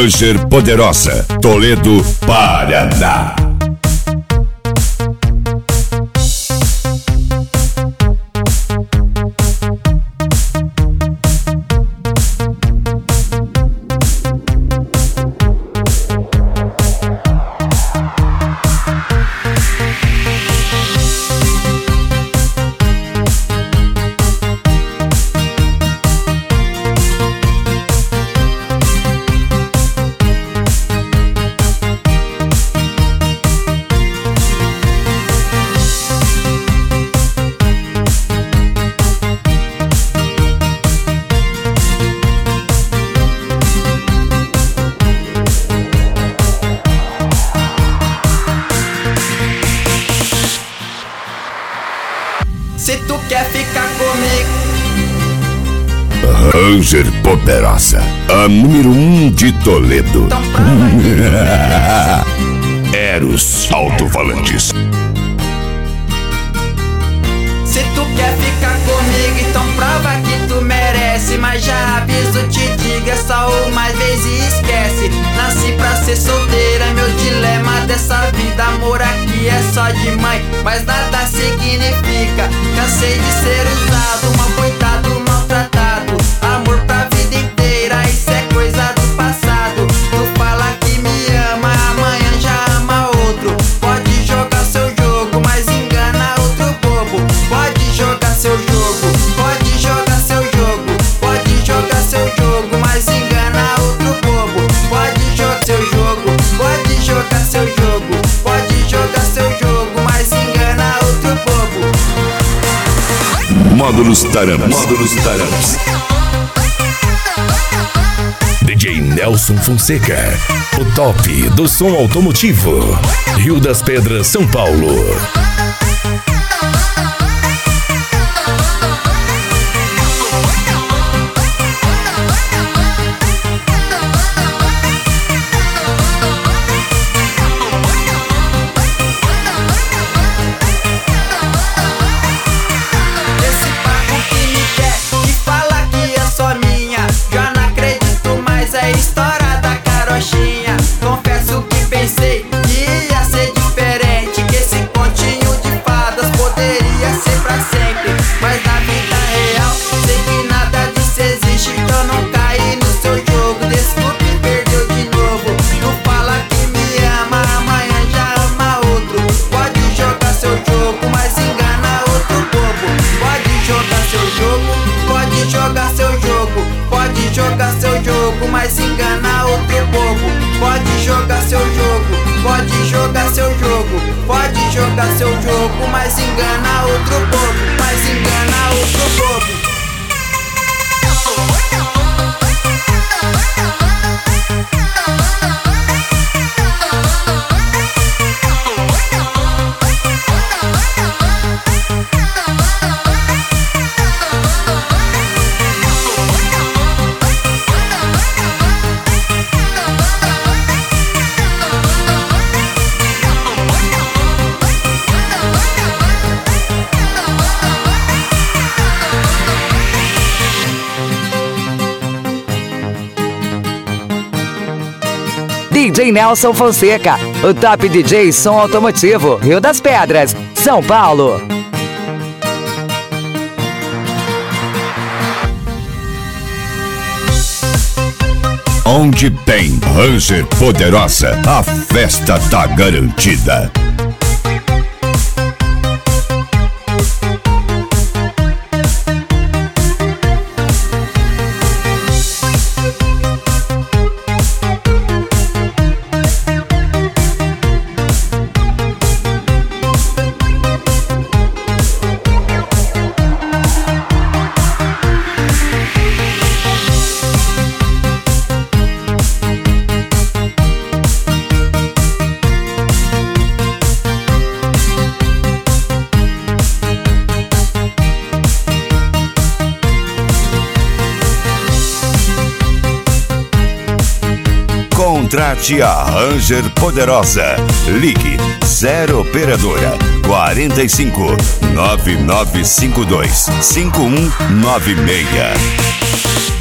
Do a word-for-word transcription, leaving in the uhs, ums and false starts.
Ranger Poderosa, Toledo, Paraná. Se tu quer ficar comigo, Ranger Poderosa, a número um de Toledo. então prova. Eros Alto-Falantes. Se tu quer ficar comigo, então prova que tu merece. Mas já aviso, te diga só uma vez e esquece. Nasci pra ser solteira, meu dilema dessa vida. Amor aqui é só de mãe, mas nada significa. Cansei de ser usado, mal cuidado, maltratado. Amor pra vida inteira, isso é coisa do passado. Tu fala que me ama, amanhã já ama outro. Pode jogar seu jogo, mas engana outro bobo. Pode jogar seu jogo, pode jogar seu jogo. Pode jogar seu jogo, mas engana outro bobo. Pode jogar seu jogo, pode jogar seu jogo. Pode jogar seu jogo, mas engana outro bobo. Módulos Taranas. Módulos Taranas. D J Nelson Fonseca, o top do som automotivo. Rio das Pedras, São Paulo. Esse papo que me quer, que fala que é só minha. Já não acredito mais, é história da carochinha. Confesso que pensei que ia ser diferente, que esse continho de fadas poderia ser pra sempre. Mas na vida real, sei que nada disso existe. Então não caí no seu jogo, desculpe, perdeu de novo. Tu fala que me ama, amanhã já ama outro. Pode jogar seu jogo, mas engana outro bobo. Pode jogar seu jogo, pode jogar seu jogo. Pode jogar seu jogo, mas engana outro bobo. Pode jogar seu jogo, pode jogar seu jogo. Pode jogar seu jogo, mas engana outro bobo. Mas engana outro bobo. D J Nelson Fonseca, o top D J som automotivo, Rio das Pedras, São Paulo. Onde tem Ranger Poderosa, a festa tá garantida. Contrate a Ranger Poderosa. Ligue zero operadora quarenta e cinco, nove nove cinco dois, cinco um nove seis.